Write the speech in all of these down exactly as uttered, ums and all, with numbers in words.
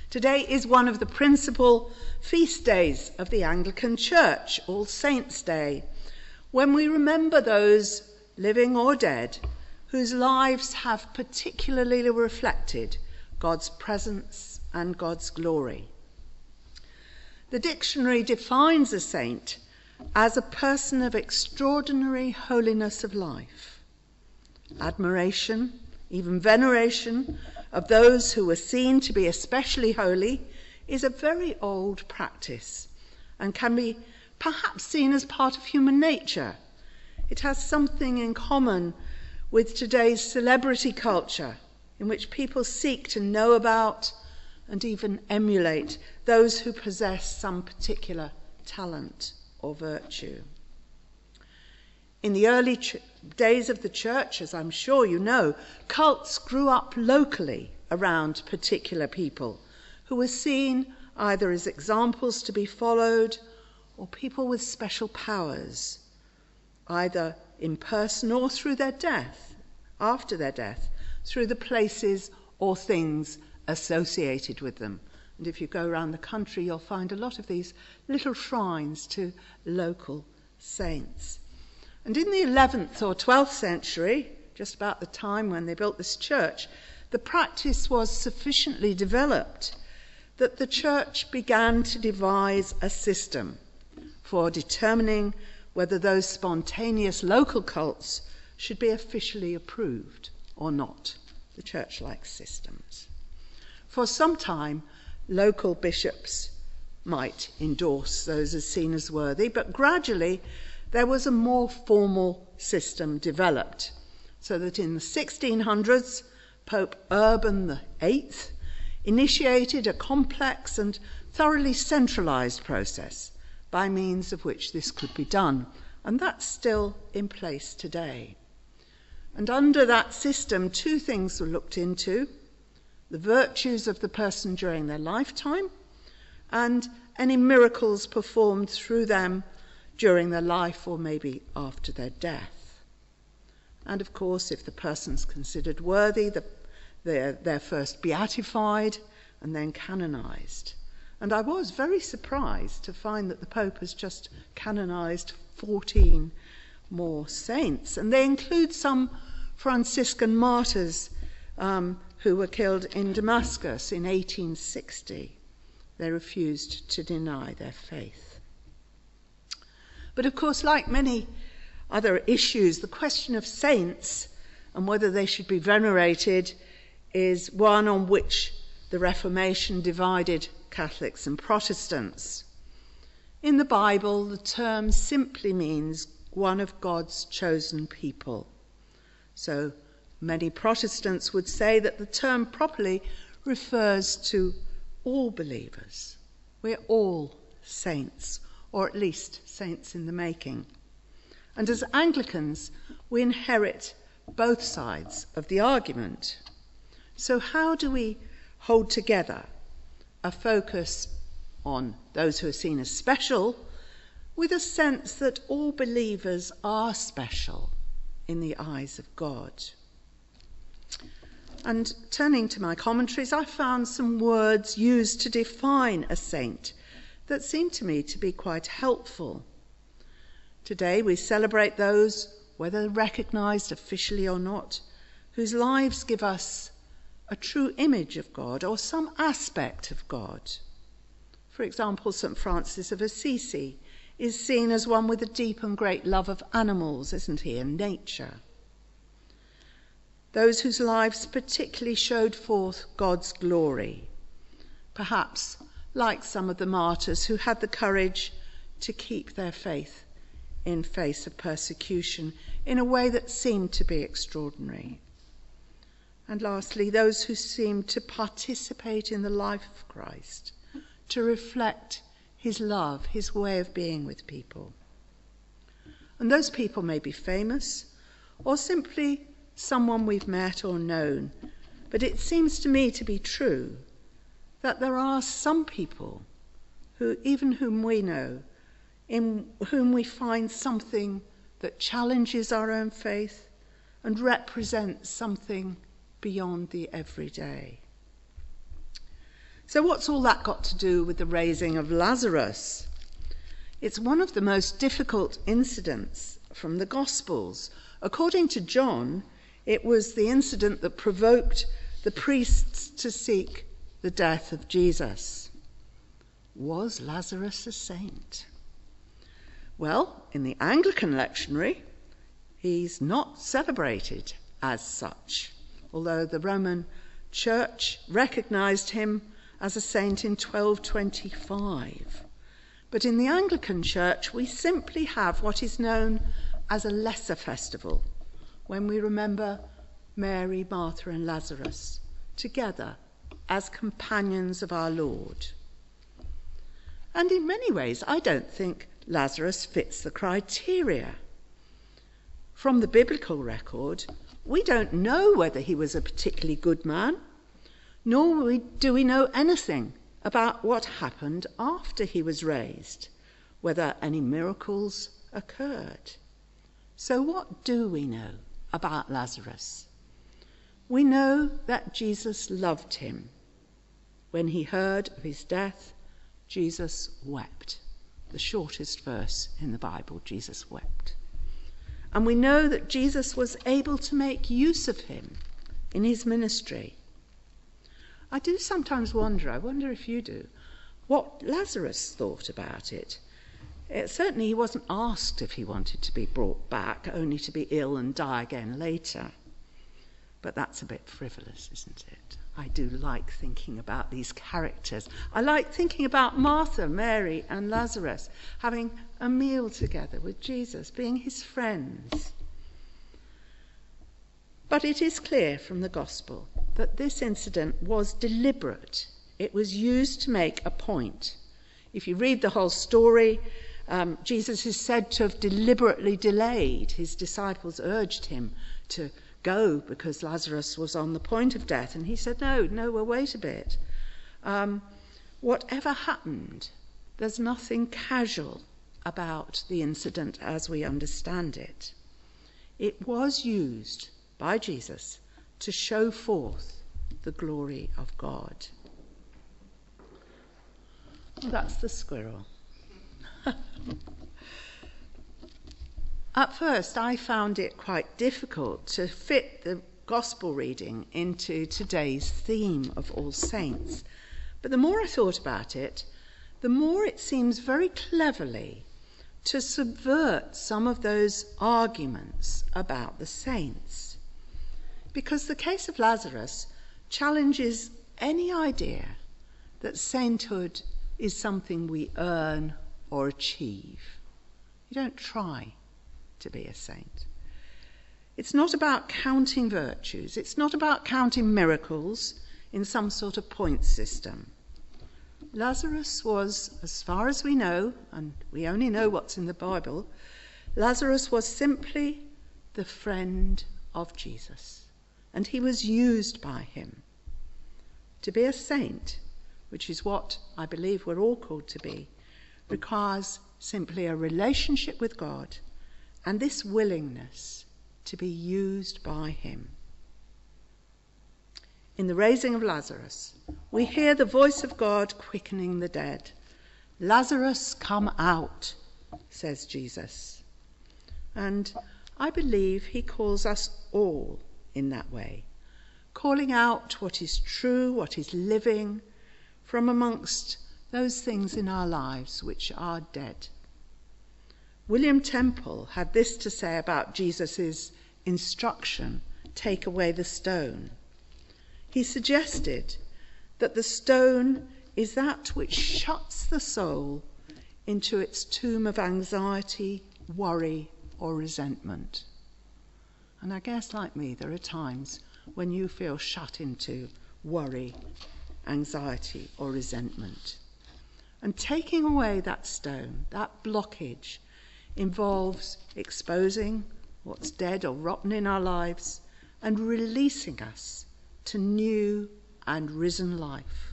Today is one of the principal feast days of the Anglican Church, All Saints' Day, when we remember those, living or dead, whose lives have particularly reflected God's presence and God's glory. The dictionary defines a saint as a person of extraordinary holiness of life, admiration, even veneration of those who were seen to be especially holy is a very old practice and can be perhaps seen as part of human nature. It has something in common with today's celebrity culture, in which people seek to know about and even emulate those who possess some particular talent or virtue. In the early ch- days of the church, as I'm sure you know, cults grew up locally around particular people who were seen either as examples to be followed or people with special powers, either in person or through their death, after their death, through the places or things associated with them. And if you go around the country, you'll find a lot of these little shrines to local saints. And in the eleventh or twelfth century, just about the time when they built this church, the practice was sufficiently developed that the church began to devise a system for determining whether those spontaneous local cults should be officially approved or not, the church-like systems. For some time, local bishops might endorse those as seen as worthy, but gradually there was a more formal system developed, so that in the sixteen hundreds, Pope Urban the Eighth initiated a complex and thoroughly centralized process by means of which this could be done, and that's still in place today. And under that system, two things were looked into: the virtues of the person during their lifetime and any miracles performed through them during their life or maybe after their death. And of course, if the person's considered worthy, the, they're, they're first beatified and then canonized. And I was very surprised to find that the Pope has just canonized fourteen more saints, and they include some Franciscan martyrs um, who were killed in Damascus in eighteen sixty. They refused to deny their faith. But of course, like many other issues, the question of saints and whether they should be venerated is one on which the Reformation divided Catholics and Protestants. In the Bible, the term simply means one of God's chosen people. So many Protestants would say that the term properly refers to all believers. We're all saints, or at least saints in the making. And as Anglicans, we inherit both sides of the argument. So how do we hold together a focus on those who are seen as special with a sense that all believers are special in the eyes of God? And turning to my commentaries, I found some words used to define a saint that seem to me to be quite helpful. Today we celebrate those, whether recognized officially or not, whose lives give us a true image of God or some aspect of God. For example, Saint Francis of Assisi is seen as one with a deep and great love of animals, isn't he, and nature. Those whose lives particularly showed forth God's glory, perhaps like some of the martyrs who had the courage to keep their faith in face of persecution in a way that seemed to be extraordinary. And lastly, those who seemed to participate in the life of Christ, to reflect his love, his way of being with people. And those people may be famous or simply someone we've met or known, but it seems to me to be true that there are some people who, even whom we know, in whom we find something that challenges our own faith and represents something beyond the everyday. So what's all that got to do with the raising of Lazarus? It's one of the most difficult incidents from the Gospels. According to John, it was the incident that provoked the priests to seek the death of Jesus. Was Lazarus a saint? Well, in the Anglican lectionary, he's not celebrated as such, although the Roman Church recognised him as a saint in twelve twenty-five. But in the Anglican Church, we simply have what is known as a lesser festival, when we remember Mary, Martha and Lazarus together as companions of our Lord. And in many ways, I don't think Lazarus fits the criteria. From the biblical record, we don't know whether he was a particularly good man, nor do we know anything about what happened after he was raised, whether any miracles occurred. So what do we know about Lazarus? We know that Jesus loved him. When he heard of his death, Jesus wept. The shortest verse in the Bible, Jesus wept. And we know that Jesus was able to make use of him in his ministry. I do sometimes wonder, I wonder if you do, what Lazarus thought about it. It, certainly he wasn't asked if he wanted to be brought back, only to be ill and die again later. But that's a bit frivolous, isn't it? I do like thinking about these characters. I like thinking about Martha, Mary, and Lazarus having a meal together with Jesus, being his friends. But it is clear from the Gospel that this incident was deliberate. It was used to make a point. If you read the whole story, um, Jesus is said to have deliberately delayed. His disciples urged him to go because Lazarus was on the point of death. And he said, no, no, well, wait a bit. Um, whatever happened, there's nothing casual about the incident as we understand it. It was used by Jesus to show forth the glory of God. Well, that's the squirrel. At first, I found it quite difficult to fit the gospel reading into today's theme of All Saints. But the more I thought about it, the more it seems very cleverly to subvert some of those arguments about the saints. Because the case of Lazarus challenges any idea that sainthood is something we earn or achieve. You don't try to be a saint. It's not about counting virtues. It's not about counting miracles in some sort of point system. Lazarus was, as far as we know, and we only know what's in the Bible, Lazarus was simply the friend of Jesus, and he was used by him. To be a saint, which is what I believe we're all called to be, requires simply a relationship with God and this willingness to be used by him. In the raising of Lazarus, we hear the voice of God quickening the dead. Lazarus, come out, says Jesus. And I believe he calls us all in that way, calling out what is true, what is living, from amongst those things in our lives which are dead. William Temple had this to say about Jesus' instruction, take away the stone. He suggested that the stone is that which shuts the soul into its tomb of anxiety, worry, or resentment. And I guess, like me, there are times when you feel shut into worry, anxiety, or resentment. And taking away that stone, that blockage, involves exposing what's dead or rotten in our lives and releasing us to new and risen life.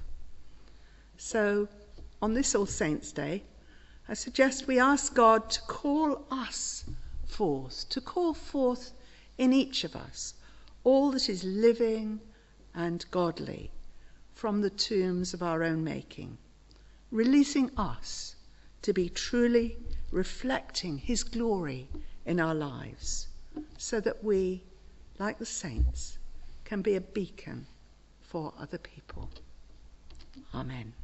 So, on this All Saints' Day, I suggest we ask God to call us forth, to call forth in each of us all that is living and godly from the tombs of our own making, releasing us to be truly reflecting his glory in our lives, so that we, like the saints, can be a beacon for other people. Amen.